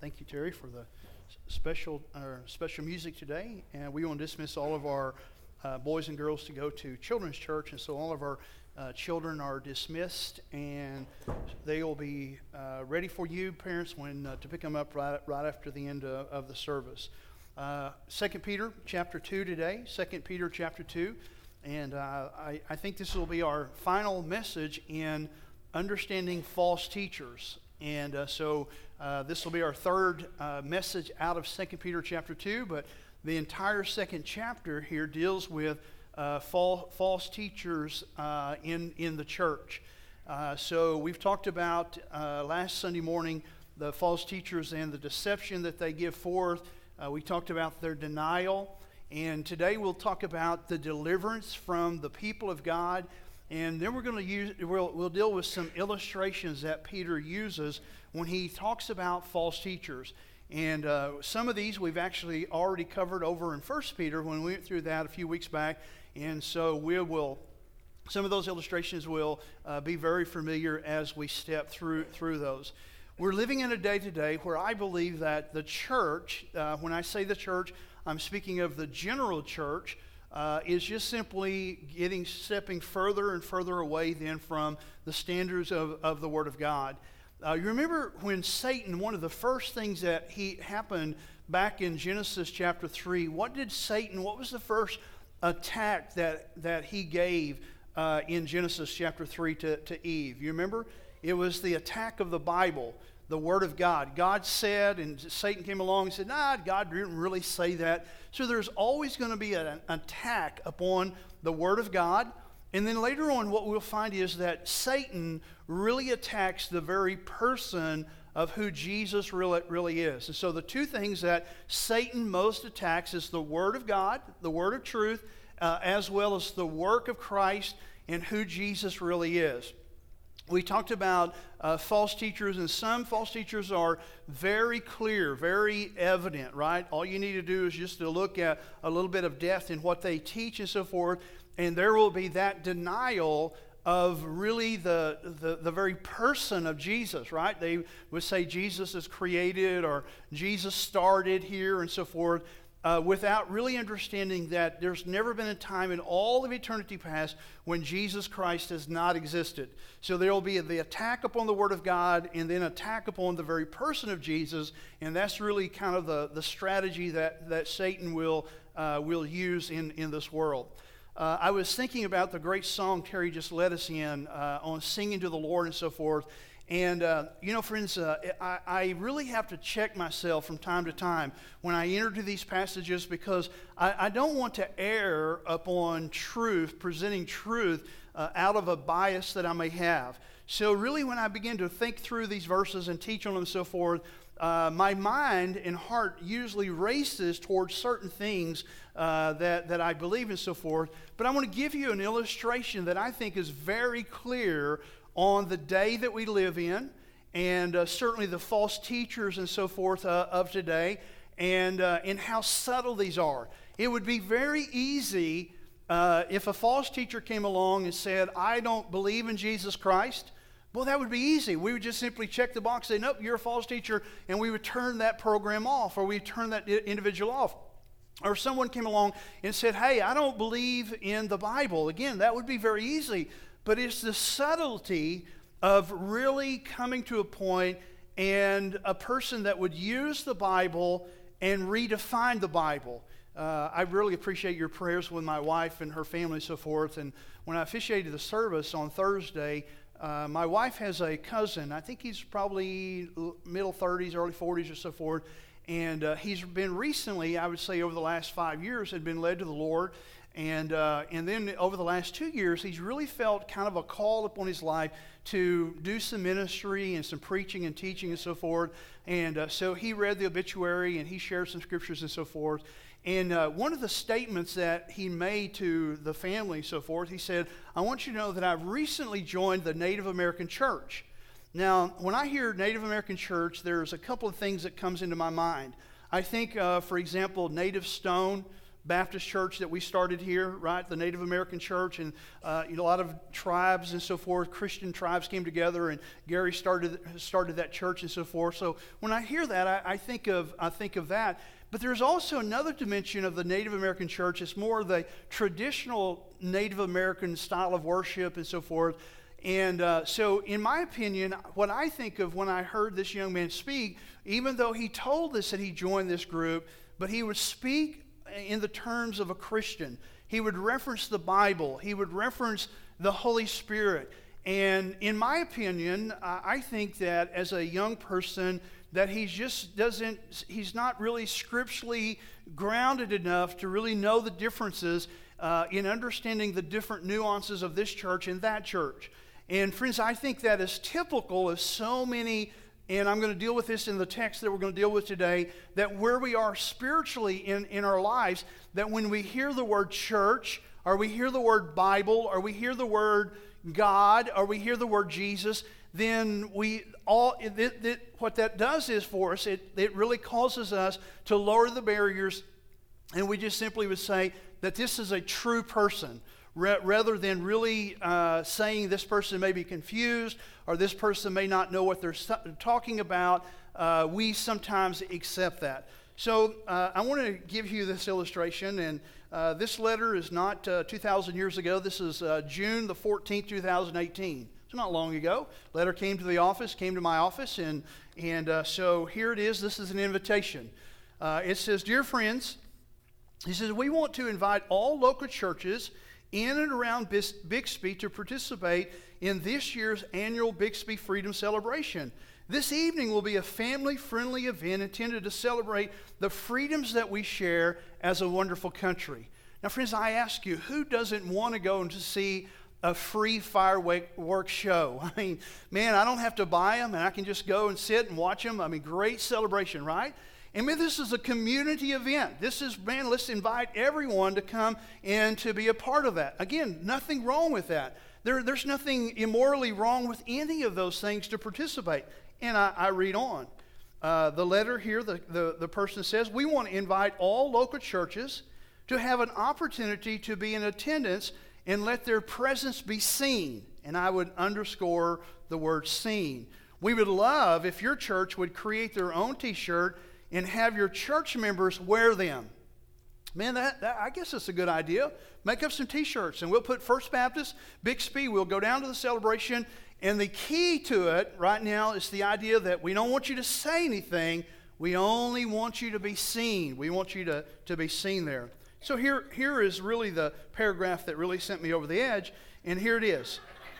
Thank you, Terry, for the special music today. And we want to dismiss all of our boys and girls to go to children's church. And so all of our children are dismissed, and they will be ready for you, parents, when to pick them up right after the end of the service. 2 Peter chapter 2 today, 2 Peter chapter 2. And I think this will be our final message in understanding false teachers. And so this will be our third message out of 2 Peter chapter 2, but the entire second chapter here deals with false teachers in the church. So we've talked about last Sunday morning the false teachers and the deception that they give forth. We talked about their denial, and today we'll talk about the deliverance from the people of God. And then we'll deal with some illustrations that Peter uses when he talks about false teachers. And some of these we've actually already covered over in 1 Peter when we went through that a few weeks back. And so some of those illustrations will be very familiar as we step through those. We're living in a day today where I believe that the church, when I say the church, I'm speaking of the general church, is just simply stepping further and further away then from the standards of the Word of God. You remember when Satan, one of the first things that happened back in Genesis chapter 3, what was the first attack that he gave in Genesis chapter 3 to Eve? You remember? It was the attack of the Bible, the Word of God. God said, and Satan came along and said, God didn't really say that. So there's always going to be an attack upon the Word of God. And then later on, what we'll find is that Satan really attacks the very person of who Jesus really is. And so the two things that Satan most attacks is the Word of God, the Word of truth, as well as the work of Christ and who Jesus really is. We talked about false teachers, and some false teachers are very clear, very evident, right? All you need to do is just to look at a little bit of depth in what they teach and so forth, and there will be that denial of really the very person of Jesus, right? They would say Jesus is created or Jesus started here and so forth, without really understanding that there's never been a time in all of eternity past when Jesus Christ has not existed. So there will be the attack upon the Word of God and then attack upon the very person of Jesus, and that's really kind of the strategy that Satan will use in this world. I was thinking about the great song Terry just led us in on singing to the Lord and so forth. And, friends, I really have to check myself from time to time when I enter to these passages, because I don't want to err upon truth, presenting truth out of a bias that I may have. So really when I begin to think through these verses and teach on them and so forth, my mind and heart usually races towards certain things that I believe and so forth. But I want to give you an illustration that I think is very clear on the day that we live in, and certainly the false teachers and so forth of today, and how subtle these are. It would be very easy if a false teacher came along and said, I don't believe in Jesus Christ. Well, that would be easy. We would just simply check the box, say, nope, you're a false teacher, and we would turn that program off, or we'd turn that individual off. Or someone came along and said, hey, I don't believe in the Bible. Again, that would be very easy. But it's the subtlety of really coming to a point and a person that would use the Bible and redefine the Bible. I really appreciate your prayers with my wife and her family and so forth. And when I officiated the service on Thursday, my wife has a cousin. I think he's probably middle 30s, early 40s or so forth. And he's been recently, I would say over the last 5 years, had been led to the Lord. And then over the last 2 years, he's really felt kind of a call upon his life to do some ministry and some preaching and teaching and so forth. And so he read the obituary and he shared some scriptures and so forth. And one of the statements that he made to the family and so forth, he said, I want you to know that I've recently joined the Native American Church. Now, when I hear Native American Church, there's a couple of things that comes into my mind. I think, for example, native stone, Baptist church that we started here, right? The Native American church, and a lot of tribes and so forth, Christian tribes came together, and Gary started that church and so forth. So when I hear that, I think of that. But there's also another dimension of the Native American church. It's more the traditional Native American style of worship and so forth. And so in my opinion, what I think of when I heard this young man speak, even though he told us that he joined this group, but he would speak in the terms of a Christian. He would reference the Bible. He would reference the Holy Spirit. And in my opinion, I think that as a young person, that he's not really scripturally grounded enough to really know the differences in understanding the different nuances of this church and that church. And friends, I think that is typical of so many, and I'm going to deal with this in the text that we're going to deal with today, that where we are spiritually in our lives, that when we hear the word church, or we hear the word Bible, or we hear the word God, or we hear the word Jesus, then what that does is for us, it really causes us to lower the barriers, and we just simply would say that this is a true person, rather than really saying this person may be confused or this person may not know what they're talking about. We sometimes accept that. So I want to give you this illustration, and this letter is not 2,000 years ago. This is June the 14th, 2018. It's not long ago. Letter came to my office, and so here it is. This is an invitation. It says, "Dear friends," he says, "we want to invite all local churches in and around Bixby to participate in this year's annual Bixby Freedom Celebration. This evening will be a family-friendly event intended to celebrate the freedoms that we share as a wonderful country." Now, friends, I ask you, who doesn't want to go and to see a free fireworks show? I mean, man, I don't have to buy them, and I can just go and sit and watch them. I mean, great celebration, right? And man, this is a community event. Let's invite everyone to come and to be a part of that. Again, nothing wrong with that. There's nothing immorally wrong with any of those things to participate. And I read on. The letter here, the person says, "We want to invite all local churches to have an opportunity to be in attendance and let their presence be seen." And I would underscore the word seen. "We would love if your church would create their own t-shirt and have your church members wear them." Man, that I guess that's a good idea. Make up some t-shirts, and we'll put First Baptist, Bixby, we'll go down to the celebration, and the key to it right now is the idea that we don't want you to say anything, we only want you to be seen. We want you to be seen there. So here is really the paragraph that really sent me over the edge, and here it is.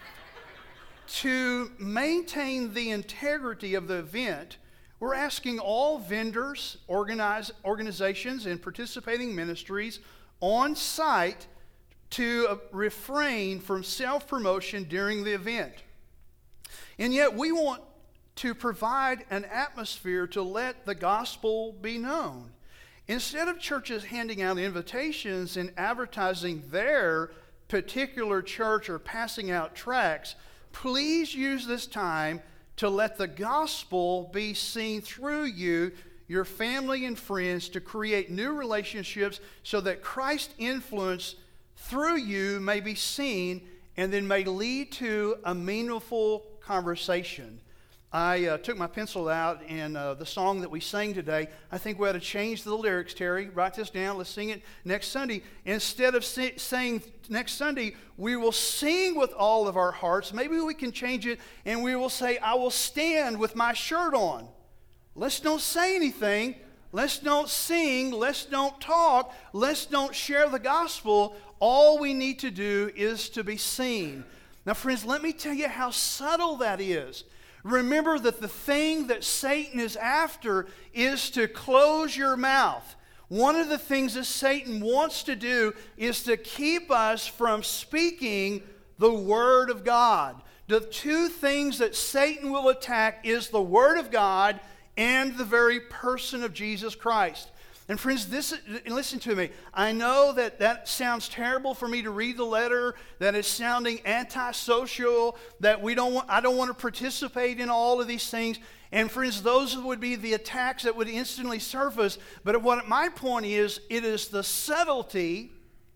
"To maintain the integrity of the event, we're asking all vendors, organizations, and participating ministries on site to refrain from self-promotion during the event. And yet we want to provide an atmosphere to let the gospel be known. Instead of churches handing out invitations and advertising their particular church or passing out tracts, please use this time to let the gospel be seen through you, your family and friends, to create new relationships so that Christ's influence through you may be seen and then may lead to a meaningful conversation." I took my pencil out, and the song that we sang today, I think we ought to change the lyrics, Terry. Write this down. Let's sing it next Sunday. Instead of saying next Sunday, "We will sing with all of our hearts," maybe we can change it, and we will say, "I will stand with my shirt on." Let's don't say anything. Let's don't sing. Let's don't talk. Let's don't share the gospel. All we need to do is to be seen. Now, friends, let me tell you how subtle that is. Remember that the thing that Satan is after is to close your mouth. One of the things that Satan wants to do is to keep us from speaking the Word of God. The two things that Satan will attack is the Word of God and the very person of Jesus Christ. And friends, listen to me. I know that sounds terrible for me to read the letter, that it's sounding antisocial, that I don't want to participate in all of these things. And friends, those would be the attacks that would instantly surface. But what my point is, it is the subtlety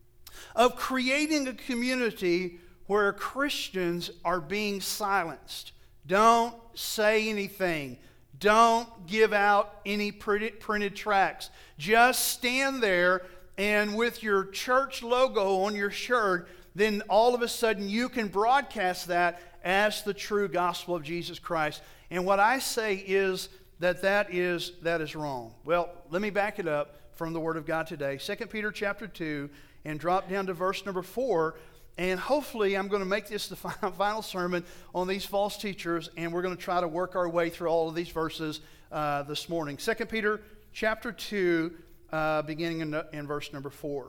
of creating a community where Christians are being silenced. Don't say anything. Don't give out any printed tracts. Just stand there, and with your church logo on your shirt, then all of a sudden you can broadcast that as the true gospel of Jesus Christ. And what I say is that is wrong. Well, let me back it up from the Word of God today. 2 Peter chapter 2, and drop down to verse number 4. And hopefully I'm going to make this the final sermon on these false teachers, and we're going to try to work our way through all of these verses this morning. 2 Peter chapter 2, beginning in verse number 4.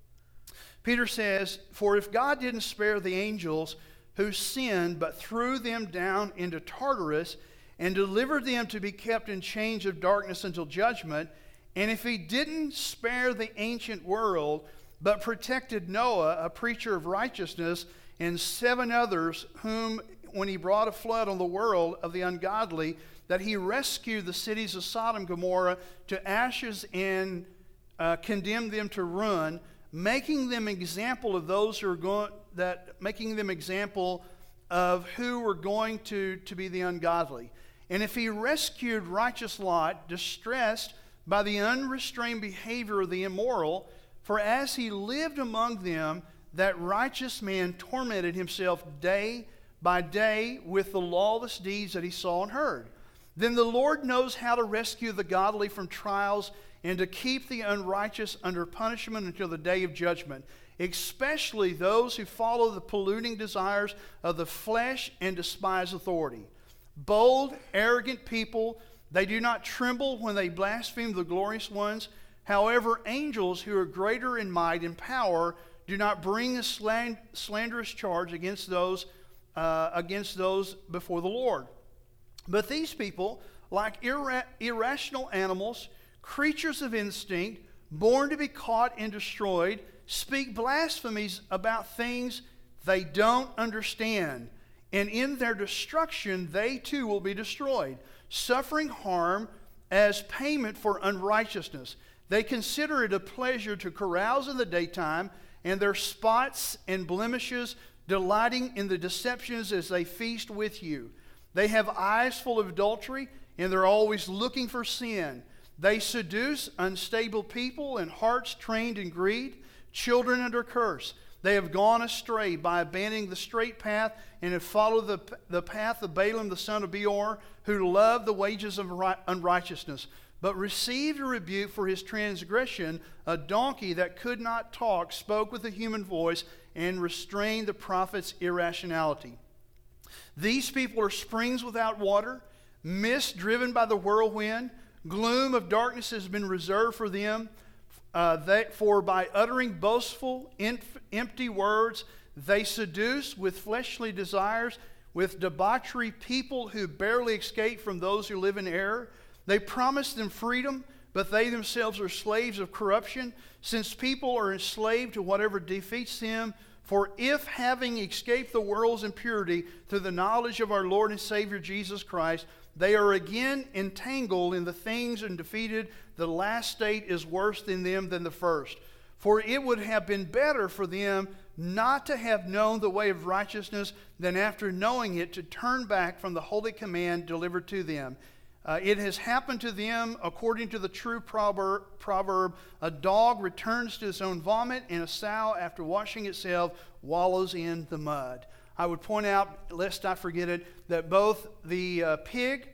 Peter says, "For if God didn't spare the angels who sinned, but threw them down into Tartarus and delivered them to be kept in chains of darkness until judgment, and if he didn't spare the ancient world, but protected Noah, a preacher of righteousness, and 7 others whom, when he brought a flood on the world of the ungodly, that he rescued the cities of Sodom and Gomorrah to ashes and condemned them to ruin, making them example of those who are making them example of who were going to be the ungodly. And if he rescued righteous Lot, distressed by the unrestrained behavior of the immoral, for as he lived among them, that righteous man tormented himself day by day with the lawless deeds that he saw and heard. Then the Lord knows how to rescue the godly from trials and to keep the unrighteous under punishment until the day of judgment, especially those who follow the polluting desires of the flesh and despise authority. Bold, arrogant people, they do not tremble when they blaspheme the glorious ones. However, angels who are greater in might and power do not bring a slanderous charge against those before the Lord. But these people, like irrational animals, creatures of instinct, born to be caught and destroyed, speak blasphemies about things they don't understand. And in their destruction, they too will be destroyed, suffering harm as payment for unrighteousness. They consider it a pleasure to carouse in the daytime, and their spots and blemishes delighting in the deceptions as they feast with you. They have eyes full of adultery, and they're always looking for sin. They seduce unstable people and hearts trained in greed, children under curse. They have gone astray by abandoning the straight path and have followed the path of Balaam the son of Beor, who loved the wages of unrighteousness, but received a rebuke for his transgression. A donkey that could not talk spoke with a human voice and restrained the prophet's irrationality. These people are springs without water, mist driven by the whirlwind. Gloom of darkness has been reserved for them. For by uttering boastful, empty words, they seduce with fleshly desires, with debauchery, people who barely escape from those who live in error. They promise them freedom, but they themselves are slaves of corruption, since people are enslaved to whatever defeats them. For if, having escaped the world's impurity through the knowledge of our Lord and Savior Jesus Christ, they are again entangled in the things and defeated, the last state is worse than them than the first. For it would have been better for them not to have known the way of righteousness than after knowing it to turn back from the holy command delivered to them. It has happened to them according to the true proverb, a dog returns to his own vomit, and a sow, after washing itself, wallows in the mud. I would point out, lest I forget it, that both the pig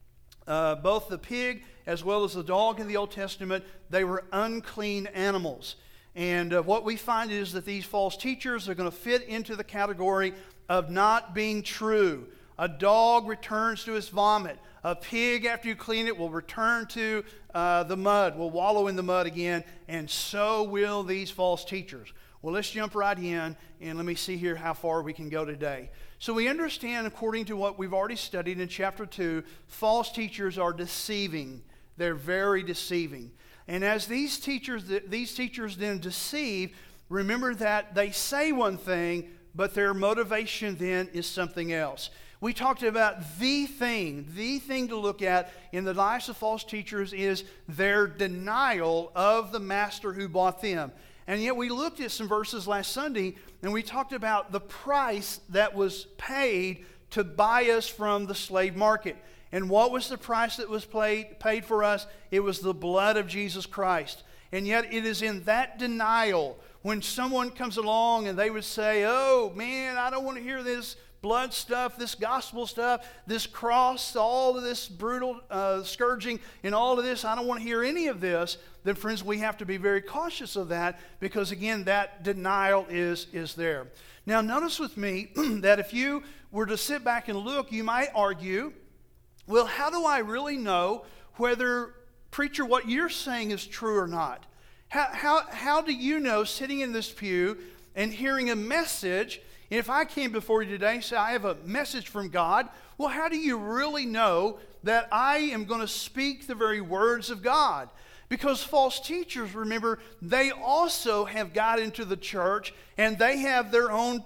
as well as the dog in the Old Testament, they were unclean animals. And what we find is that these false teachers are going to fit into the category of not being true. A dog returns to his vomit. A pig, after you clean it, will return to the mud, will wallow in the mud again, and so will these false teachers. Well, let's jump right in, and let me see here how far we can go today. So we understand, according to what we've already studied in chapter 2, false teachers are deceiving. They're very deceiving. And as these teachers then deceive, remember that they say one thing, but their motivation then is something else. We talked about the thing to look at in the lives of false teachers is their denial of the master who bought them. And yet we looked at some verses last Sunday, and we talked about the price that was paid to buy us from the slave market. And what was the price that was paid for us? It was the blood of Jesus Christ. And yet it is in that denial when someone comes along and they would say, oh man, I don't want to hear this blood stuff, this gospel stuff, this cross, all of this brutal scourging and all of this, I don't want to hear any of this. Then friends, we have to be very cautious of that because again, that denial is there. Now notice with me that if you were to sit back and look, you might argue, well, how do I really know whether, preacher, what you're saying is true or not? How do you know, sitting in this pew and hearing a message, and if I came before you today and say, I have a message from God, well, how do you really know that I am going to speak the very words of God? Because false teachers, remember, they also have got into the church, and they have their own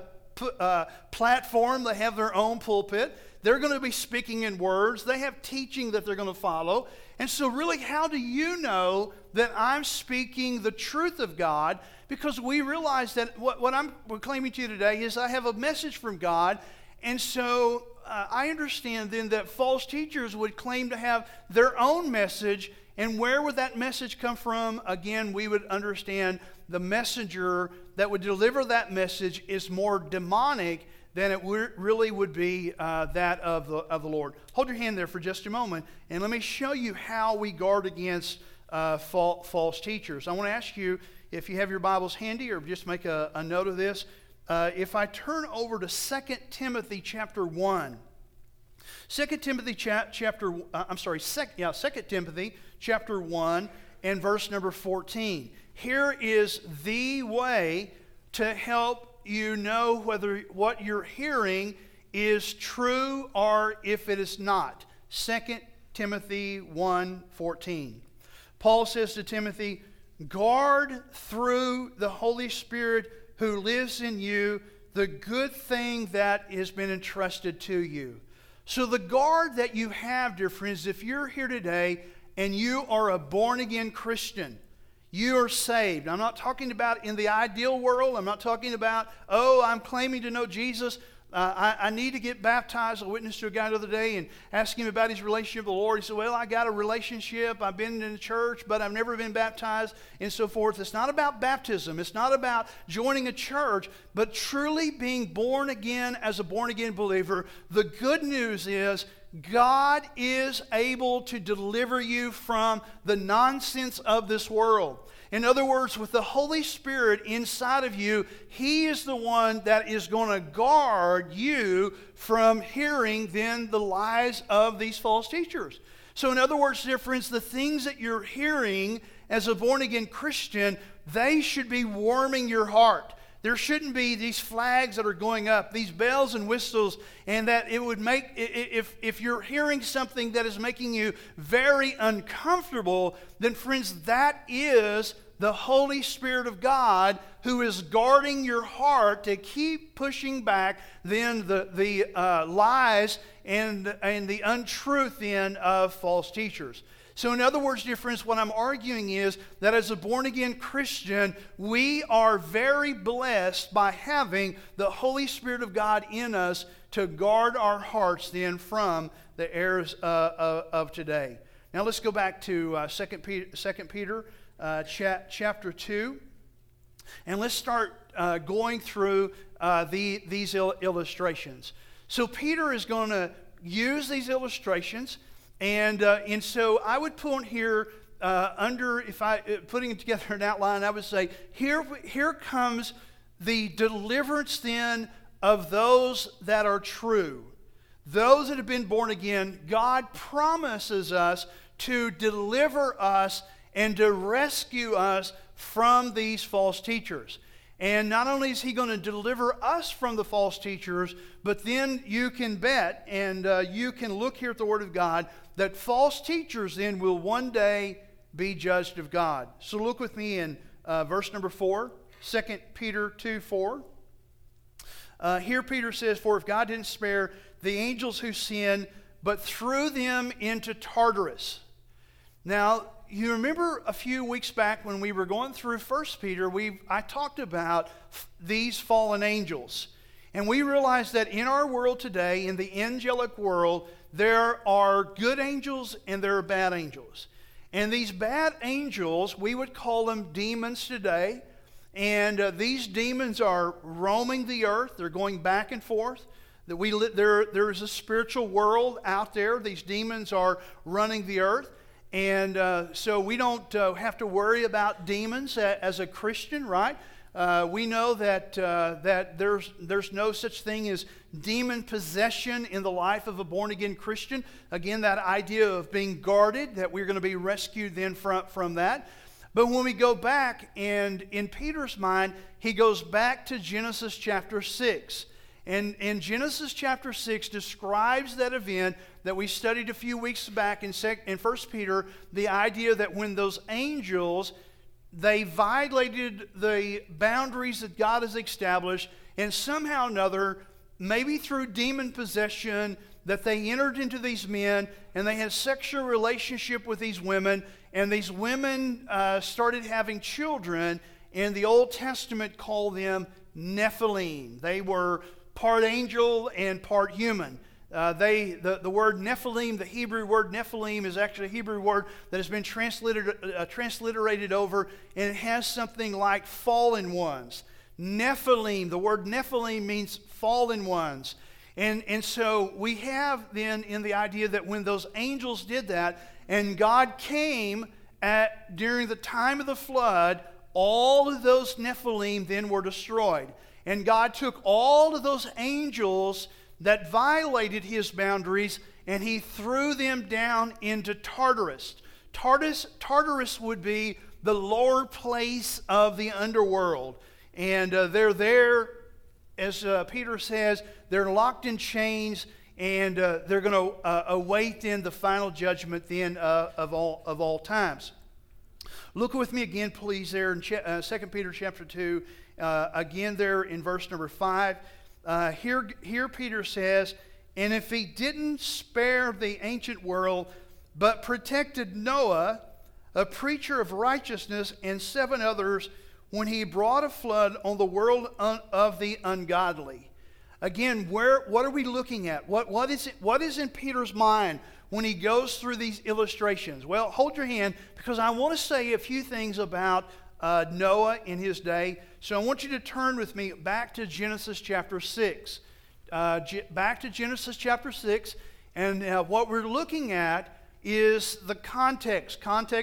platform, they have their own pulpit. They're going to be speaking in words. They have teaching that they're going to follow. And so really, how do you know that I'm speaking the truth of God? Because we realize that what I'm proclaiming to you today is I have a message from God. And so I understand then that false teachers would claim to have their own message. And where would that message come from? Again, we would understand the messenger that would deliver that message is more demonic than it really would be that of the Lord. Hold your hand there for just a moment, and let me show you how we guard against false teachers. I want to ask you, if you have your Bibles handy, or just make a note of this, if I turn over to 2 Timothy chapter 1. 2 Timothy chapter 1 and verse number 14. Here is the way to help you know whether what you're hearing is true or if it is not. 2 Timothy 1:14. Paul says to Timothy, guard through the Holy Spirit who lives in you the good thing that has been entrusted to you. So the guard that you have, dear friends, if you're here today and you are a born-again Christian, you are saved. I'm not talking about in the ideal world. I'm not talking about, I'm claiming to know Jesus. I need to get baptized. I witnessed to a guy the other day and asked him about his relationship with the Lord. He said, well, I got a relationship. I've been in the church, but I've never been baptized and so forth. It's not about baptism. It's not about joining a church, but truly being born again as a born-again believer. The good news is God is able to deliver you from the nonsense of this world. In other words, with the Holy Spirit inside of you, He is the one that is going to guard you from hearing then the lies of these false teachers. So in other words, dear friends, the things that you're hearing as a born-again Christian, they should be warming your heart. There shouldn't be these flags that are going up, these bells and whistles, and that it would make, if you're hearing something that is making you very uncomfortable, then friends, that is the Holy Spirit of God who is guarding your heart to keep pushing back then the lies and the untruth then of false teachers. So in other words, dear friends, what I'm arguing is that as a born-again Christian, we are very blessed by having the Holy Spirit of God in us to guard our hearts then from the errors of today. Now let's go back to 2 Peter chapter 2, and let's start going through these illustrations. So Peter is going to use these illustrations. And so I would put here if I putting together an outline, I would say here comes the deliverance then of those that are true, those that have been born again. God promises us to deliver us and to rescue us from these false teachers. And not only is He going to deliver us from the false teachers, but then you can bet and you can look here at the Word of God that false teachers then will one day be judged of God. So look with me in verse number 4, 2 Peter 2:4. Here Peter says, "For if God didn't spare the angels who sinned, but threw them into Tartarus." Now, you remember a few weeks back when we were going through 1 Peter, I talked about these fallen angels. And we realized that in our world today, in the angelic world, there are good angels and there are bad angels. And these bad angels, we would call them demons today. And these demons are roaming the earth. They're going back and forth. There is a spiritual world out there. These demons are running the earth. And so we don't have to worry about demons as a Christian, right? We know that there's no such thing as demon possession in the life of a born-again Christian. Again, that idea of being guarded, that we're going to be rescued then from that. But when we go back, and in Peter's mind, he goes back to Genesis chapter 6. And Genesis chapter 6 describes that event that we studied a few weeks back in 1 Peter, the idea that when those angels, they violated the boundaries that God has established, and somehow or another, maybe through demon possession, that they entered into these men, and they had sexual relationship with these women, and these women started having children, and the Old Testament called them Nephilim. They were part angel and part human. The word Nephilim, the Hebrew word Nephilim, is actually a Hebrew word that has been transliterated over, and it has something like fallen ones. Nephilim, the word Nephilim means fallen ones. And so we have then in the idea that when those angels did that, and God came during the time of the flood, all of those Nephilim then were destroyed. And God took all of those angels that violated his boundaries, and he threw them down into Tartarus. Tartarus would be the lower place of the underworld. And they're there, as Peter says, they're locked in chains, and they're going to await then the final judgment then of all times. Look with me again, please, there in 2 Peter chapter 2, again there in verse number 5. Here Peter says, "And if he didn't spare the ancient world, but protected Noah, a preacher of righteousness, and 7 others, when he brought a flood on the world of the ungodly." Again, what are we looking at? What is in Peter's mind when he goes through these illustrations? Well, hold your hand, because I want to say a few things about Noah in his day. So I want you to turn with me back to Genesis chapter 6. Back to Genesis chapter 6. And what we're looking at is the context.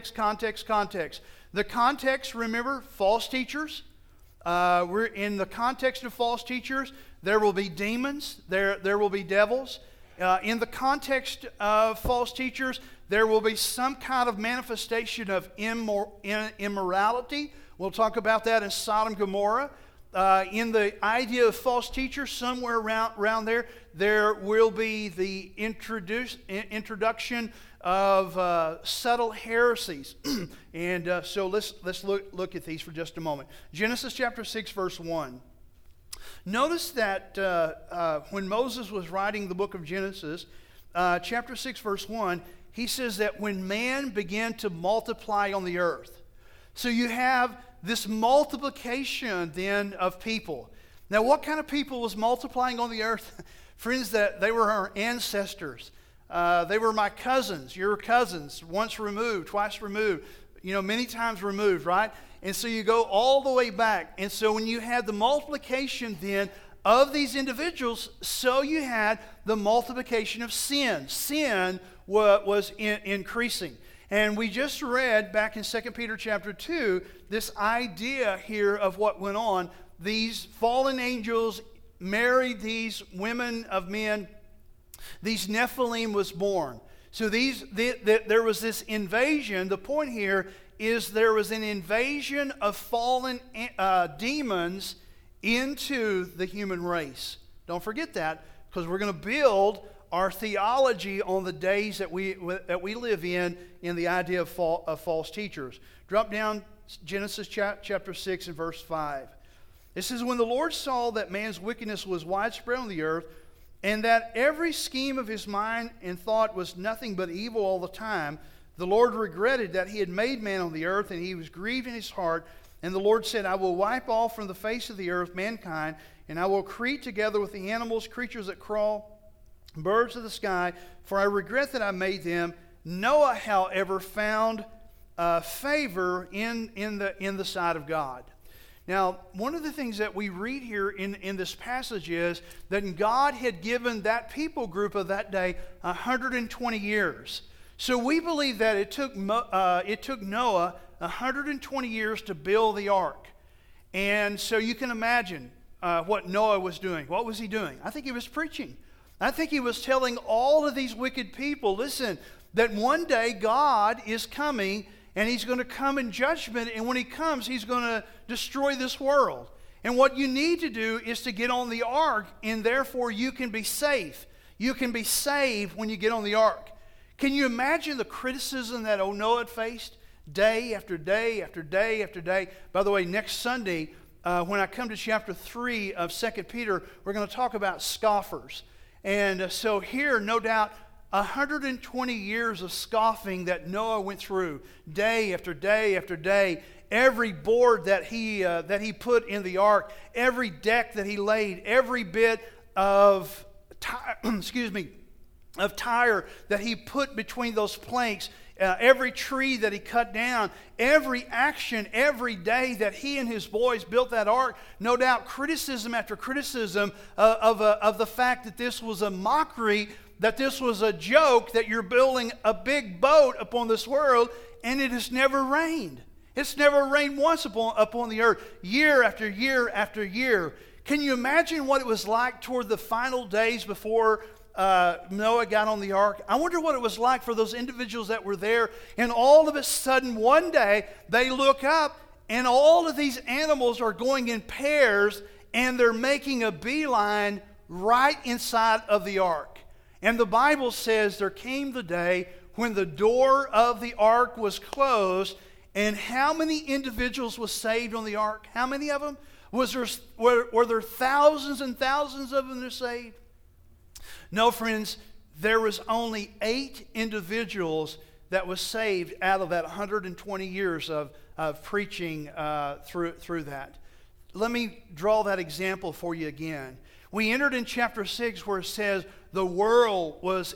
The context, remember, false teachers. We're in the context of false teachers. There will be demons. There will be devils. In the context of false teachers, there will be some kind of manifestation of immorality. We'll talk about that in Sodom and Gomorrah. In the idea of false teachers, somewhere around there will be the introduction of subtle heresies. And so let's look at these for just a moment. Genesis chapter 6, verse 1. Notice that when Moses was writing the book of Genesis, chapter 6, verse 1, he says that when man began to multiply on the earth. So you have this multiplication then of people. Now, what kind of people was multiplying on the earth? Friends, that they were our ancestors. They were my cousins, your cousins, once removed, twice removed, many times removed, right? And so you go all the way back. And so when you had the multiplication then of these individuals, so you had the multiplication of sin. Sin was increasing. And we just read back in 2 Peter chapter 2, this idea here of what went on. These fallen angels married these women of men. These Nephilim was born. So there was this invasion. The point here is there was an invasion of fallen demons into the human race. Don't forget that, because we're going to build our theology on the days that we live in the idea of false teachers. Drop down Genesis chapter 6 and verse 5. It says, when the Lord saw that man's wickedness was widespread on the earth, and that every scheme of his mind and thought was nothing but evil all the time, the Lord regretted that he had made man on the earth, and he was grieved in his heart. And the Lord said, I will wipe off from the face of the earth mankind, and I will create together with the animals, creatures that crawl, birds of the sky, for I regret that I made them. Noah, however, found favor in the sight of God. Now, one of the things that we read here in this passage is that God had given that people group of that day 120 years. So we believe that it took Noah 120 years to build the ark. And so you can imagine what Noah was doing. What was he doing? I think he was preaching. I think he was telling all of these wicked people, listen, that one day God is coming, and he's going to come in judgment, and when he comes, he's going to destroy this world. And what you need to do is to get on the ark, and therefore you can be safe. You can be saved when you get on the ark. Can you imagine the criticism that Noah faced day after day after day after day? By the way, next Sunday, when I come to chapter 3 of 2 Peter, we're going to talk about scoffers. And so here, no doubt, 120 years of scoffing that Noah went through, day after day after day. Every board that he put in the ark, every deck that he laid, every bit of tire that he put between those planks, every tree that he cut down, every action, every day that he and his boys built that ark, no doubt criticism after criticism of the fact that this was a mockery, that this was a joke, that you're building a big boat upon this world, and it has never rained. It's never rained once upon the earth, year after year after year. Can you imagine what it was like toward the final days before Noah got on the ark? I wonder what it was like for those individuals that were there, and all of a sudden one day they look up and all of these animals are going in pairs, and they're making a beeline right inside of the ark. And the Bible says there came the day when the door of the ark was closed, and how many individuals was saved on the ark? How many of them? Were there thousands and thousands of them that were saved? No, friends, there was only 8 individuals that was saved out of that 120 years of preaching through that. Let me draw that example for you again. We entered in chapter 6 where it says the world was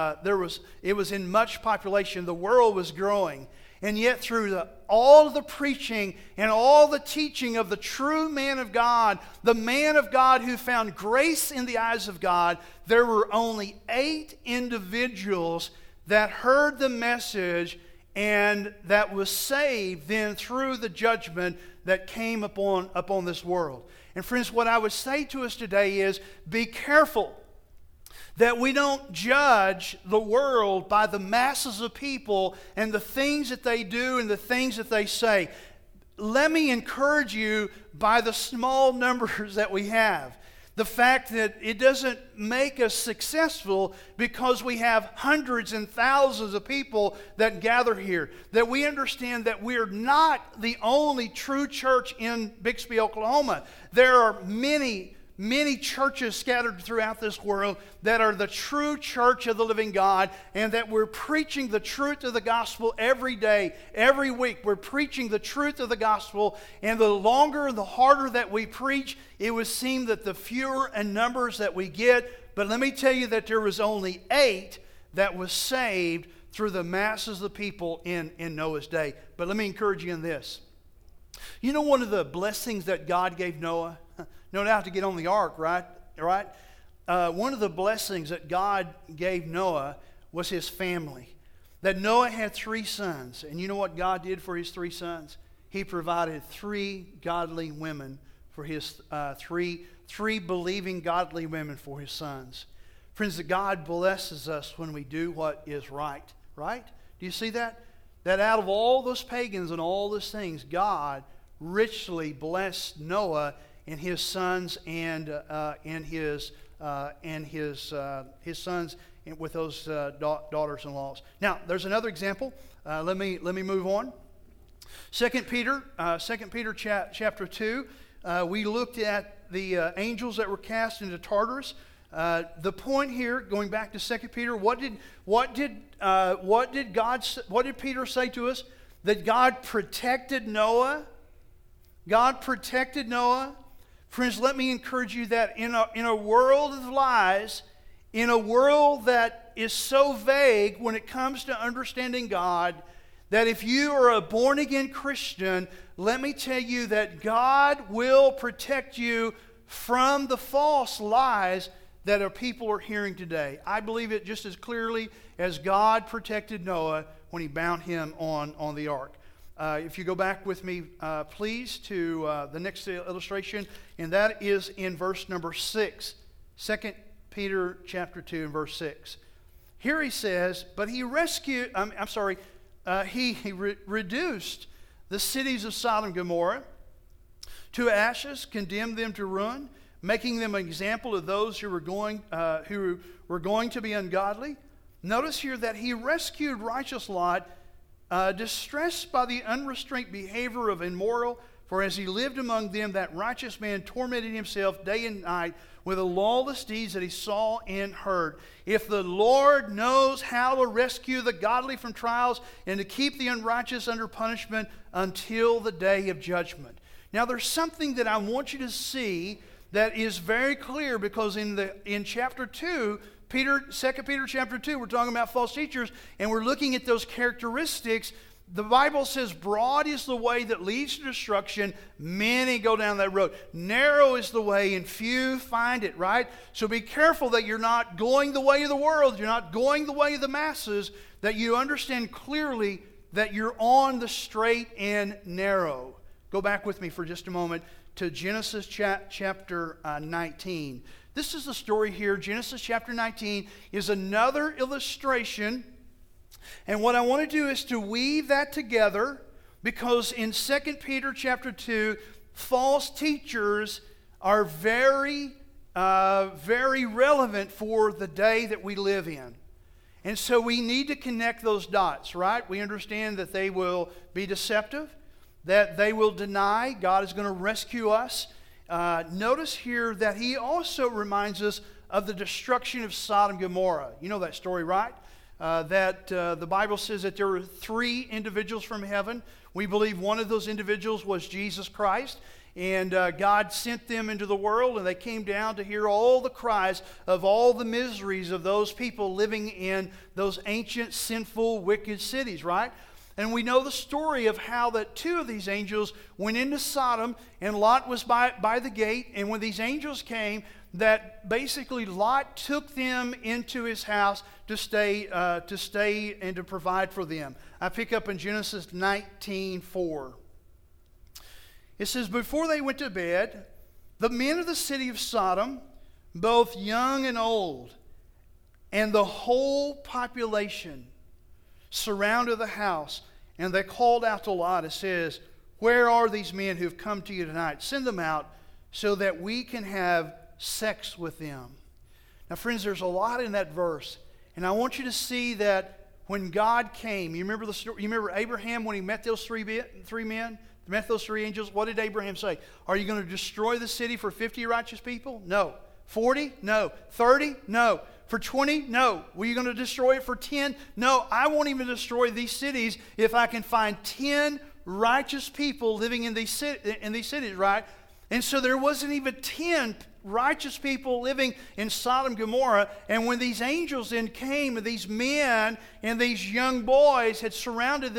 in much population. The world was growing. And yet through all of the preaching and all the teaching of the true man of God, the man of God who found grace in the eyes of God, there were only 8 individuals that heard the message and that was saved then through the judgment that came upon this world. And friends, what I would say to us today is be careful that we don't judge the world by the masses of people and the things that they do and the things that they say. Let me encourage you by the small numbers that we have. The fact that it doesn't make us successful because we have hundreds and thousands of people that gather here. That we understand that we're not the only true church in Bixby, Oklahoma. There are many churches scattered throughout this world that are the true church of the living God, and that we're preaching the truth of the gospel every day, every week. We're preaching the truth of the gospel, and the longer and the harder that we preach, it would seem that the fewer in numbers that we get. But let me tell you that there was only 8 that was saved through the masses of people in Noah's day. But let me encourage you in this. You know, one of the blessings that God gave Noah, no doubt to get on the ark, right? One of the blessings that God gave Noah was his family. That Noah had 3 sons. And you know what God did for his 3 sons? He provided 3 godly women for his three believing godly women for his sons. Friends, that God blesses us when we do what is right. Right? Do you see that? That out of all those pagans and all those things, God richly blessed Noah and his sons and his and his sons with those daughters-in-laws. Now, there's another example. Let me move on. 2 Peter chapter 2. We looked at the angels that were cast into Tartarus. The point here, going back to 2 Peter, what did Peter say to us? That God protected Noah. God protected Noah. Friends, let me encourage you that in a world of lies, in a world that is so vague when it comes to understanding God, that if you are a born-again Christian, let me tell you that God will protect you from the false lies that our people are hearing today. I believe it just as clearly as God protected Noah when he bound him on the ark. If you go back with me, please, to the next illustration, and that is in verse number 6. 2 Peter chapter 2 and verse 6. Here he says, but he rescued, he reduced the cities of Sodom and Gomorrah to ashes, condemned them to ruin, making them an example of those who were going to be ungodly. Notice here that he rescued righteous Lot, distressed by the unrestrained behavior of immoral, for as he lived among them, that righteous man tormented himself day and night with the lawless deeds that he saw and heard. If the Lord knows how to rescue the godly from trials and to keep the unrighteous under punishment until the day of judgment. Now there's something that I want you to see that is very clear, because in chapter 2, 2 Peter chapter 2, we're talking about false teachers, and we're looking at those characteristics. The Bible says, broad is the way that leads to destruction. Many go down that road. Narrow is the way, and few find it, right? So be careful that you're not going the way of the world. You're not going the way of the masses, that you understand clearly that you're on the straight and narrow. Go back with me for just a moment to Genesis chapter 19. This is the story here. Genesis chapter 19 is another illustration. And what I want to do is to weave that together, because in 2 Peter chapter 2, false teachers are very relevant for the day that we live in. And so we need to connect those dots, right? We understand that they will be deceptive, that they will deny God is going to rescue us. Notice here that he also reminds us of the destruction of Sodom and Gomorrah. You know that story, right? The Bible says that there were 3 individuals from heaven. We believe one of those individuals was Jesus Christ. And God sent them into the world, and they came down to hear all the cries of all the miseries of those people living in those ancient, sinful, wicked cities, right? And we know the story of how that 2 of these angels went into Sodom, and Lot was by the gate. And when these angels came, that basically Lot took them into his house to stay and to provide for them. I pick up in Genesis 19:4. It says, before they went to bed, the men of the city of Sodom, both young and old, and the whole population surrounded the house, and they called out to Lot. It says, where are these men who have come to you tonight? Send them out so that we can have sex with them. Now, friends, there's a lot in that verse, and I want you to see that when God came, you remember the story? You remember Abraham when he met those three men? Met those 3 angels? What did Abraham say? Are you going to destroy the city for 50 righteous people? No. 40? No. 30? No. For 20? No. Were you going to destroy it for 10? No. I won't even destroy these cities if I can find 10 righteous people living in these cities, right? And so there wasn't even 10 righteous people living in Sodom and Gomorrah. And when these angels then came, and these men and these young boys had surrounded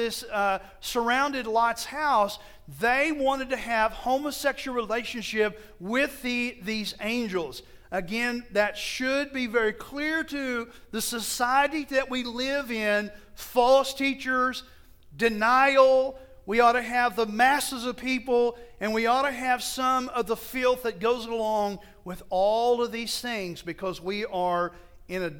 Lot's house, they wanted to have homosexual relationship with these angels. Again, that should be very clear to the society that we live in. False teachers, denial. We ought to have the masses of people, and we ought to have some of the filth that goes along with all of these things, because we are in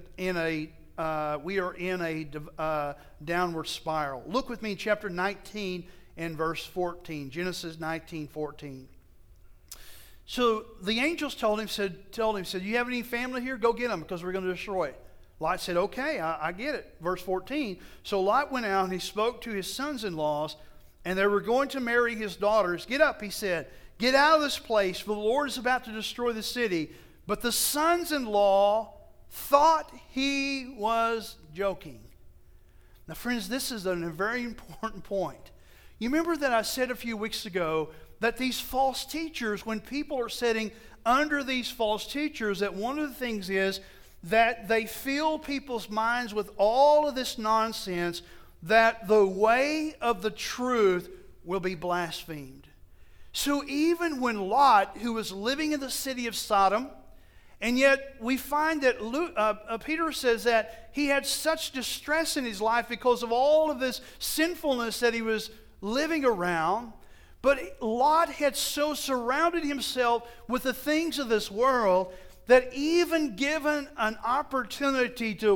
a downward spiral. Look with me in chapter 19 and verse 14. Genesis 19:14. So the angels told him, said, you have any family here? Go get them because we're going to destroy it. Lot said, okay, I get it. Verse 14, so Lot went out and he spoke to his sons-in-laws, and they were going to marry his daughters. Get up, he said. Get out of this place, for the Lord is about to destroy the city. But the sons-in-law thought he was joking. Now, friends, this is a very important point. You remember that I said a few weeks ago that these false teachers, when people are sitting under these false teachers, that one of the things is that they fill people's minds with all of this nonsense, that the way of the truth will be blasphemed. So even when Lot, who was living in the city of Sodom, and yet we find that Peter says that he had such distress in his life because of all of this sinfulness that he was living around. But Lot had so surrounded himself with the things of this world that even given an opportunity to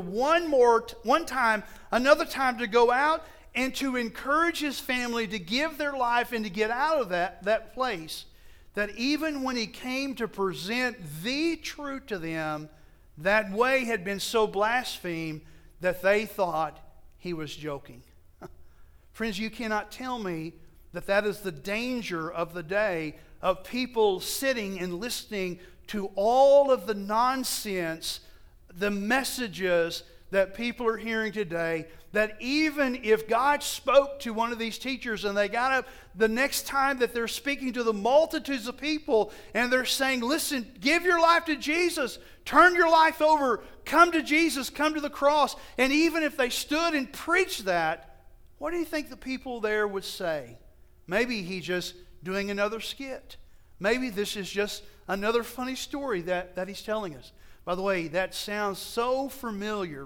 another time to go out and to encourage his family to give their life and to get out of that place, that even when he came to present the truth to them, that way had been so blasphemed that they thought he was joking. Friends, you cannot tell me that is the danger of the day, of people sitting and listening to all of the nonsense, the messages that people are hearing today, that even if God spoke to one of these teachers and they got up the next time that they're speaking to the multitudes of people and they're saying, listen, give your life to Jesus, turn your life over, come to Jesus, come to the cross. And even if they stood and preached that, what do you think the people there would say? Maybe he's just doing another skit. Maybe this is just another funny story that he's telling us. By the way, that sounds so familiar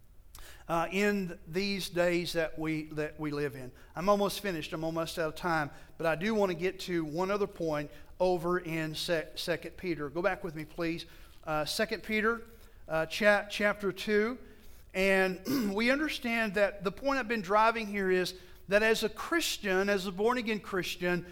in these days that we live in. I'm almost finished. I'm almost out of time. But I do want to get to one other point over in 2 Peter. Go back with me, please. 2 Peter chapter 2. And we understand that the point I've been driving here is that as a Christian, as a born-again Christian,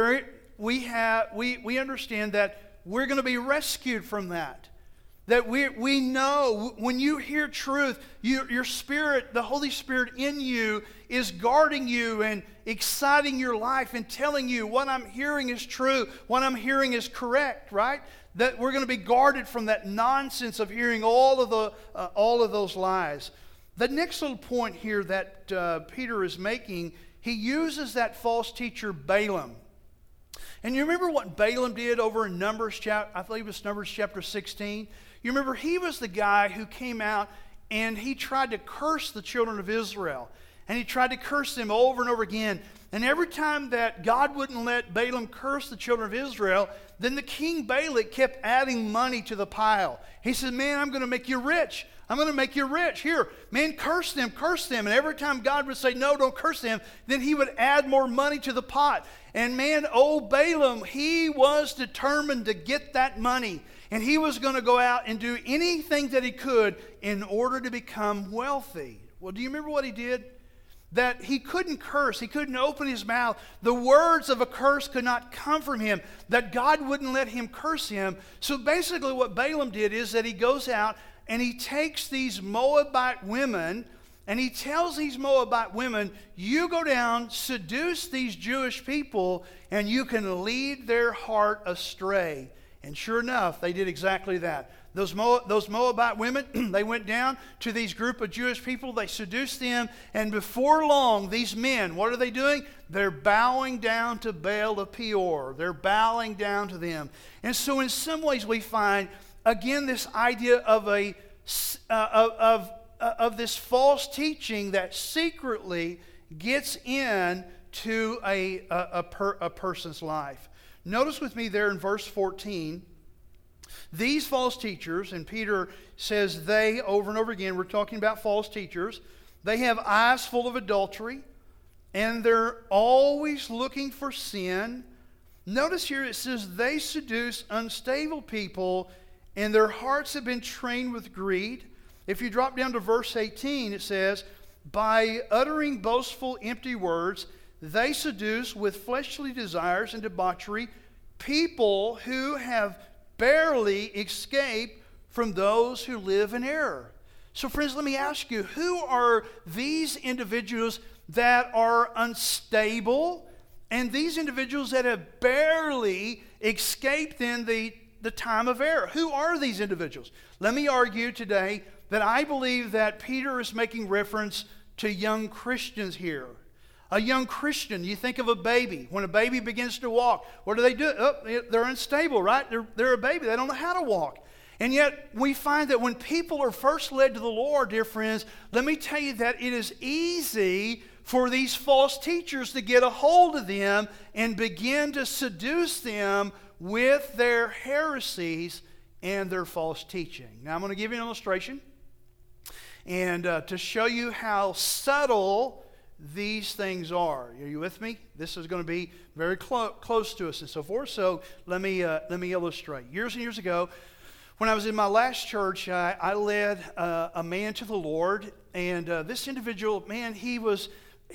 we understand that we're going to be rescued from that. That we know when you hear truth, your spirit, the Holy Spirit in you is guarding you and exciting your life and telling you what I'm hearing is true, what I'm hearing is correct, right? That we're going to be guarded from that nonsense of hearing all of those lies. The next little point here that Peter is making, he uses that false teacher Balaam. And you remember what Balaam did over in Numbers chapter 16? You remember he was the guy who came out and he tried to curse the children of Israel. And he tried to curse them over and over again. And every time that God wouldn't let Balaam curse the children of Israel, then the king Balak kept adding money to the pile. He said, man, I'm going to make you rich. I'm going to make you rich. Here, man, curse them. And every time God would say, no, don't curse them, then he would add more money to the pot. And man, old Balaam, he was determined to get that money. And he was going to go out and do anything that he could in order to become wealthy. Well, do you remember what he did? That he couldn't curse. He couldn't open his mouth. The words of a curse could not come from him. That God wouldn't let him curse him. So basically what Balaam did is that he goes out and he takes these Moabite women and he tells these Moabite women, you go down, seduce these Jewish people, and you can lead their heart astray. And sure enough, they did exactly that. Those Moabite women, they went down to these group of Jewish people, they seduced them, and before long, these men, what are they doing? They're bowing down to Baal of Peor. They're bowing down to them. And so in some ways we find, again, this idea of this false teaching that secretly gets into a person's life. Notice with me there in verse 14, these false teachers, and Peter says they over and over again, we're talking about false teachers, they have eyes full of adultery, and they're always looking for sin. Notice here it says they seduce unstable people, and their hearts have been trained with greed. If you drop down to verse 18, it says, by uttering boastful, empty words, they seduce with fleshly desires and debauchery people who have barely escaped from those who live in error. So friends, let me ask you, who are these individuals that are unstable and these individuals that have barely escaped in the time of error? Who are these individuals? Let me argue today that I believe that Peter is making reference to young Christians here. A young Christian, you think of a baby. When a baby begins to walk, what do? Oh, they're unstable, right? They're a baby. They don't know how to walk. And yet, we find that when people are first led to the Lord, dear friends, let me tell you that it is easy for these false teachers to get a hold of them and begin to seduce them with their heresies and their false teaching. Now, I'm going to give you an illustration and to show you how subtle these things are. Are you with me? This is going to be very close to us and so forth. So let me illustrate. Years and years ago, when I was in my last church, I led a man to the Lord, and this individual, man, he was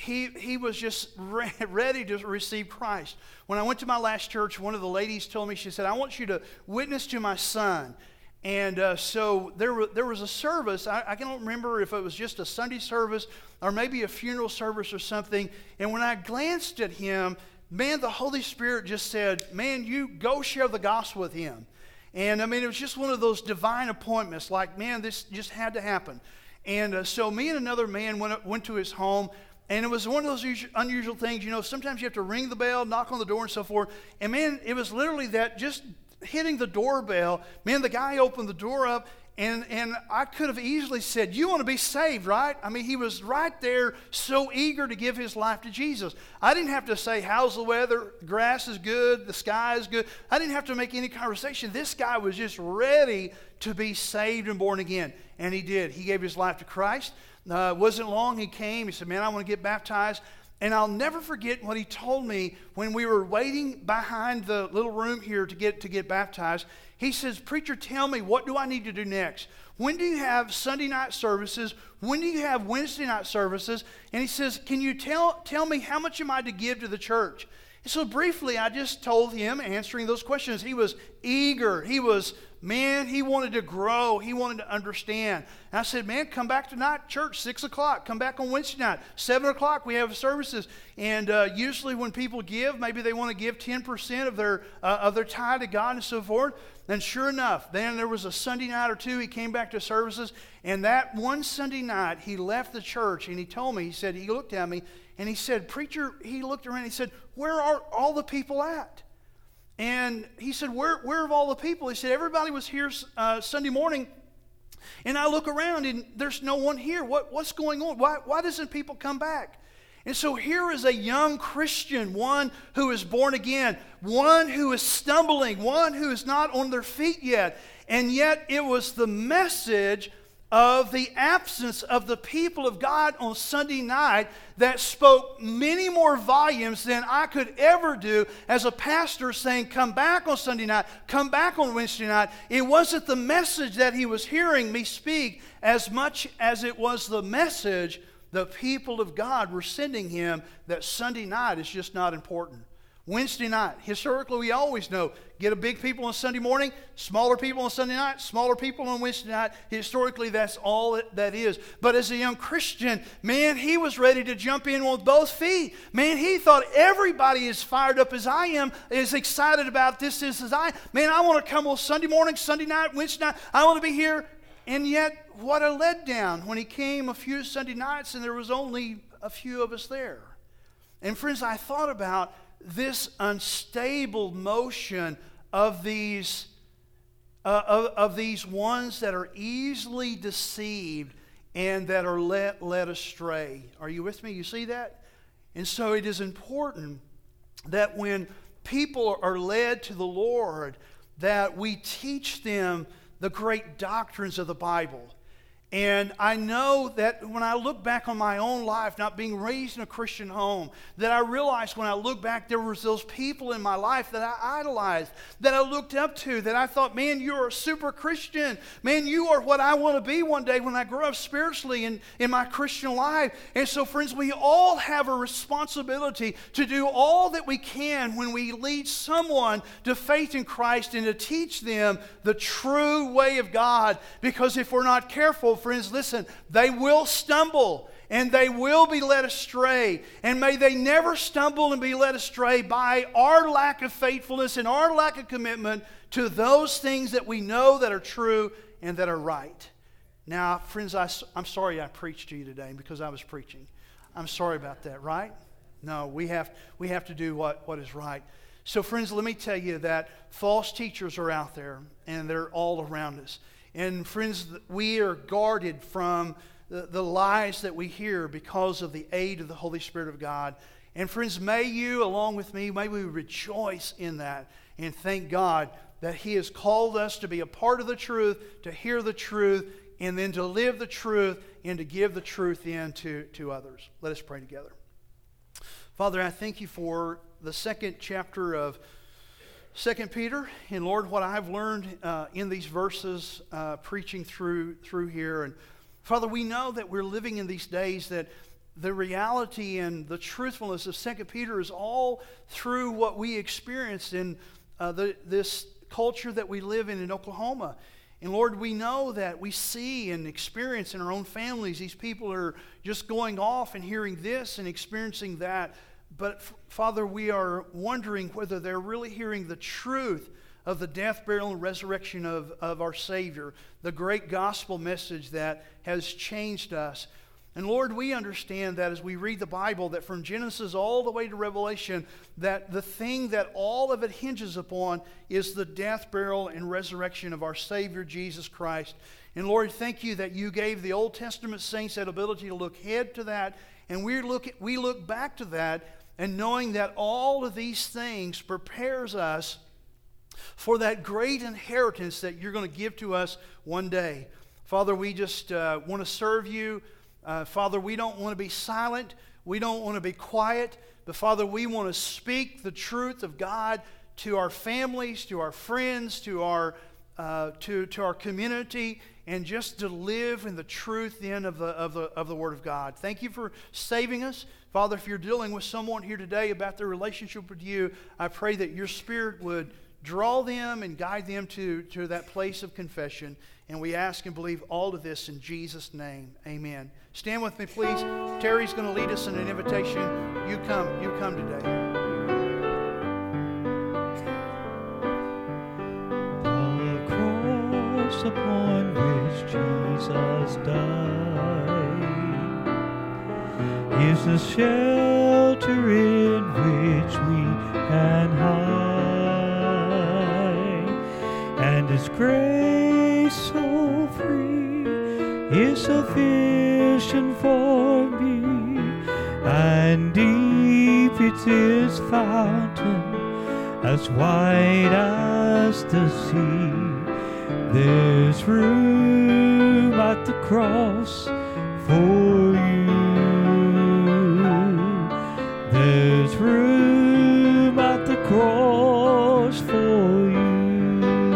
just ready to receive Christ. When I went to my last church, one of the ladies told me, she said, "I want you to witness to my son." And so there was a service. I can't remember if it was just a Sunday service or maybe a funeral service or something. And when I glanced at him, man, the Holy Spirit just said, "Man, you go share the gospel with him." And I mean, it was just one of those divine appointments. Like, man, this just had to happen. And so me and another man went to his home. And it was one of those unusual things. You know, sometimes you have to ring the bell, knock on the door and so forth. And man, it was literally that, just hitting the doorbell. Man, the guy opened the door up. And I could have easily said, "You want to be saved, right?" I mean, he was right there, so eager to give his life to Jesus. I didn't have to say, "How's the weather? The grass is good. The sky is good." I didn't have to make any conversation. This guy was just ready to be saved and born again. And he did. He gave his life to Christ. It wasn't long he came. He said, "Man, I want to get baptized." And I'll never forget what he told me when we were waiting behind the little room here to get baptized. He says, "Preacher, tell me, what do I need to do next? When do you have Sunday night services? When do you have Wednesday night services?" And he says, "Can you tell me how much am I to give to the church?" And so briefly, I just told him, answering those questions. He was eager. He wanted to grow. He wanted to understand. And I said, "Man, come back tonight, church, 6 o'clock. Come back on Wednesday night, 7 o'clock, we have services." And usually when people give, maybe they want to give 10% of their tithe to God and so forth. And sure enough, then there was a Sunday night or two, he came back to services. And that one Sunday night, he left the church and he told me, he looked at me and he said, "Preacher," he looked around and he said, "Where are all the people at?" And he said, where are all the people?" He said, "Everybody was here Sunday morning, and I look around and there's no one here. What's going on? Why doesn't people come back?" And so here is a young Christian, one who is born again, one who is stumbling, one who is not on their feet yet. And yet it was the message of the absence of the people of God on Sunday night that spoke many more volumes than I could ever do as a pastor, saying, "Come back on Sunday night, come back on Wednesday night." It wasn't the message that he was hearing me speak as much as it was the message the people of God were sending him, that Sunday night is just not important. Wednesday night, historically we always know, get a big people on Sunday morning, smaller people on Sunday night, smaller people on Wednesday night. Historically, that's all that is. But as a young Christian, man, he was ready to jump in with both feet. Man, he thought everybody is fired up as I am, as excited about this as I. Man, I want to come on Sunday morning, Sunday night, Wednesday night. I want to be here. And yet, what a letdown when he came a few Sunday nights and there was only a few of us there. And friends, I thought about this unstable motion of these ones that are easily deceived and that are led astray. Are you with me? You see that? And so it is important that when people are led to the Lord, that we teach them the great doctrines of the Bible. And I know that when I look back on my own life, not being raised in a Christian home, that I realized when I look back, there was those people in my life that I idolized, that I looked up to, that I thought, man, you're a super Christian. Man, you are what I want to be one day when I grow up spiritually in my Christian life. And so, friends, we all have a responsibility to do all that we can when we lead someone to faith in Christ and to teach them the true way of God. Because if we're not careful, friends, listen, they will stumble and they will be led astray. And may they never stumble and be led astray by our lack of faithfulness and our lack of commitment to those things that we know that are true and that are right. Now, friends, I'm sorry I preached to you today because I was preaching. I'm sorry about that, right? No, we have to do what is right. So, friends, let me tell you that false teachers are out there and they're all around us. And friends, we are guarded from the lies that we hear because of the aid of the Holy Spirit of God. And friends, may you, along with me, may we rejoice in that and thank God that He has called us to be a part of the truth, to hear the truth, and then to live the truth and to give the truth in to others. Let us pray together. Father, I thank You for the second chapter of 2 Peter, and Lord, what I've learned in these verses, preaching through here, and Father, we know that we're living in these days that the reality and the truthfulness of 2 Peter is all through what we experienced in this culture that we live in Oklahoma. And Lord, we know that we see and experience in our own families, these people are just going off and hearing this and experiencing that. But Father, we are wondering whether they're really hearing the truth of the death, burial, and resurrection of our Savior, the great gospel message that has changed us. And Lord, we understand that as we read the Bible, that from Genesis all the way to Revelation, that the thing that all of it hinges upon is the death, burial, and resurrection of our Savior, Jesus Christ. And Lord, thank You that You gave the Old Testament saints that ability to look ahead to that, and we look back to that, and knowing that all of these things prepares us for that great inheritance that You're going to give to us one day. Father, we just want to serve You. Father, we don't want to be silent. We don't want to be quiet. But Father, we want to speak the truth of God to our families, to our friends, to our community, and just to live in the truth then of the Word of God. Thank You for saving us. Father, if You're dealing with someone here today about their relationship with You, I pray that Your Spirit would draw them and guide them to that place of confession. And we ask and believe all of this in Jesus' name. Amen. Stand with me, please. Terry's going to lead us in an invitation. You come today. The cross upon which Jesus died is the shelter in which we can hide, and His grace so free is sufficient for me, and deep is His fountain, as wide as the sea. There's room at the cross for You. There's room at the cross for You.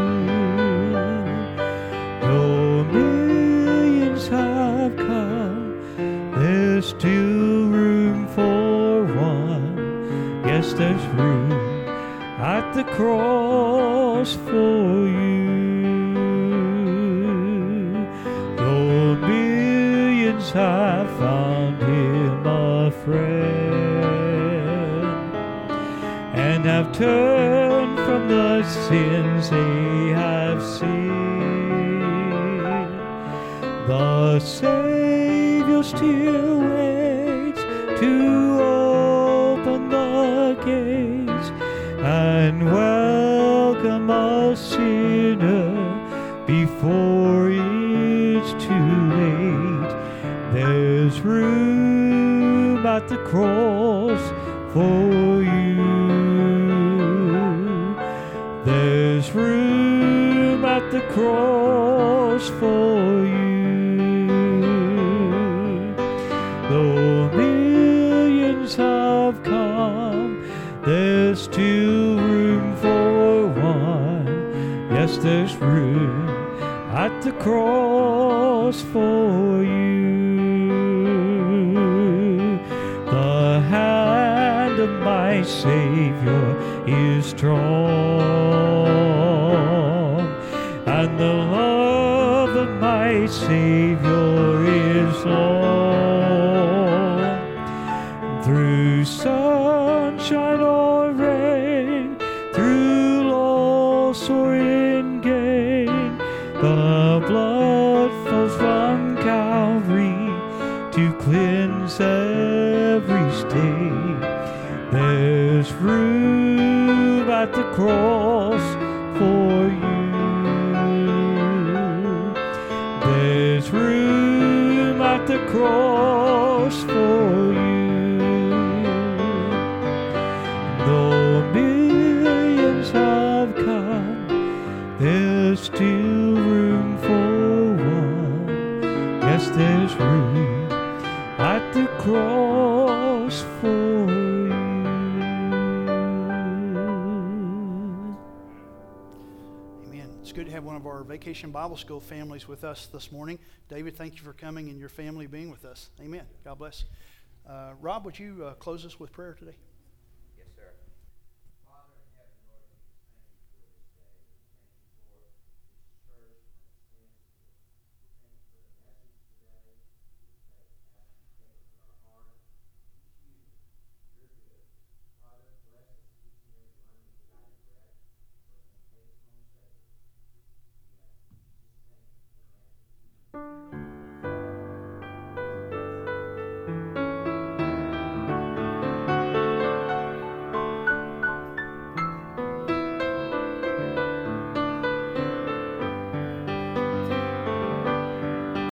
Though millions have come, there's still room for one. Yes, there's room at the cross for You. Though millions have found Him a friend, and have turned from the sins they have seen, the Savior still waits to open the gates and welcome a sinner before it's too late. There's room at the cross for You. There's room at the cross for You. there's room at the cross for you. The hand of my Savior is strong, and the love of my Savior is long. Through sunshine or rain, through loss or in gain, the blood flows from Calvary to cleanse every stain. There's room at the cross for you. There's room at the cross for you. Though millions have come, there's still room for one. Yes, there's room at the cross for you. Amen. It's good to have one of our Vacation Bible School families with us this morning. David, thank you for coming and your family being with us. Amen. God bless. Rob, would you close us with prayer today?